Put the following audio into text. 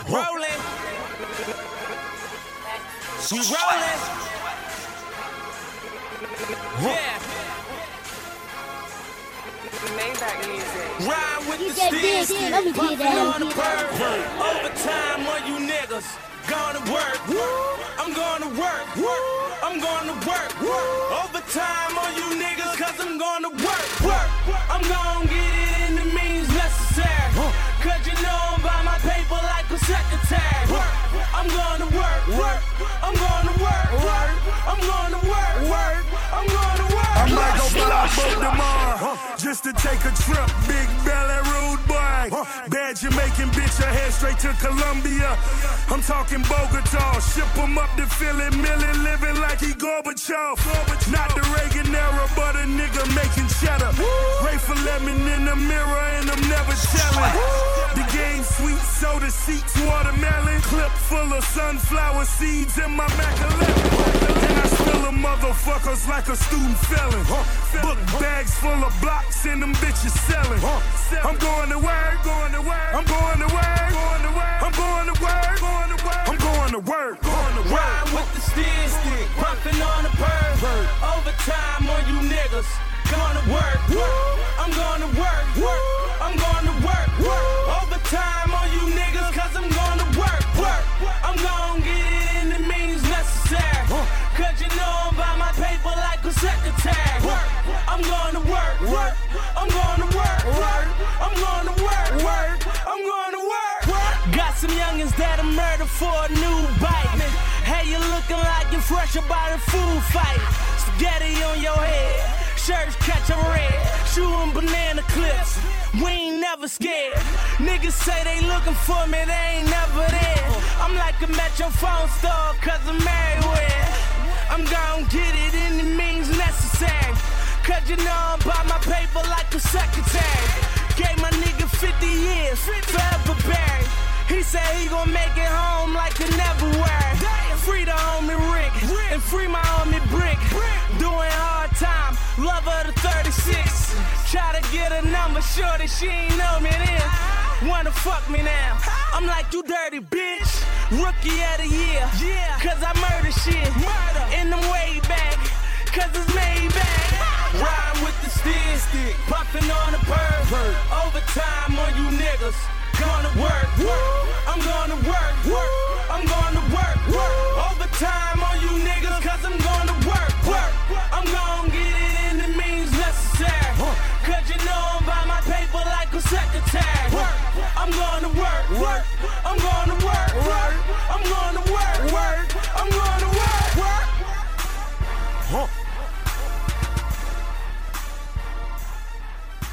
Rolling. We rolling. Yeah. Maybach music. Ride with You the said stick, this, let me get puffin' on the that. bird. Overtime on you niggas. Gonna work. I'm gonna work. I'm gonna work. Overtime on you niggas, cause I'm gonna work. I'm gonna get it in the means necessary. Cause you know I'm by my paper like a secretary. I'm gonna work. I'm gonna work. I'm gonna work. I'm gonna work. I might go block boat tomorrow, just to take a trip. Big belly, rude boy. Bad Jamaican bitch, I head straight to Colombia. I'm talking Bogota, ship him up to Philly, Millie, living like he Gorbachev. Not the Reagan era, but a nigga making cheddar. Grateful lemon in the mirror and I'm never telling. The game sweet, soda seats, watermelon. Clip full of sunflower seeds in my Mac 11. And I spill them motherfuckers like a student felon. Book bags full of blocks and them bitches selling. I'm going to work, going to work. I'm going to work, going to work. I'm going to work, going to work. I'm going to work, going to work. Ride with the stick, puffin' on the bird. Overtime on you niggas. Gonna work. I'm gonna work. I'm gonna work. Overtime on you niggas, cause I'm gonna work. I'm gonna get it in the means necessary. Cause you know I'm by my paper like a secretary. I'm gonna work. I'm gonna work. I'm gonna work. I'm gonna work. Got some youngins that'll murder for a new bite. Hey, you looking like you're fresh about a food fight. Spaghetti on your head. Shirts catch a red, shooting banana clips. We ain't never scared. Niggas say they looking for me, they ain't never there. I'm like a Metro phone store, cause I'm everywhere. I'm gon' get it in the means necessary. Cause you know I'm by my paper like a secretary. Gave my nigga 50 years, forever buried. He said he gon' make it home like a never worry. Free the homie Rick, and free my homie Brick. Doing hard time, love her to 36. Try to get a number, shorty, she ain't know me then. Wanna fuck me now, I'm like, you dirty bitch. Rookie of the year, cause I murder shit. In them way back, cause it's made back. Ride with the stick, puffin' on the bird. Overtime on you niggas. Gonna work. I'm gonna work. I'm gonna work. Overtime on you niggas, cause I'm gonna work. I'm gonna get it in the means necessary. Cause you know I'm by my paper like a secretary. I'm gonna work. I'm gonna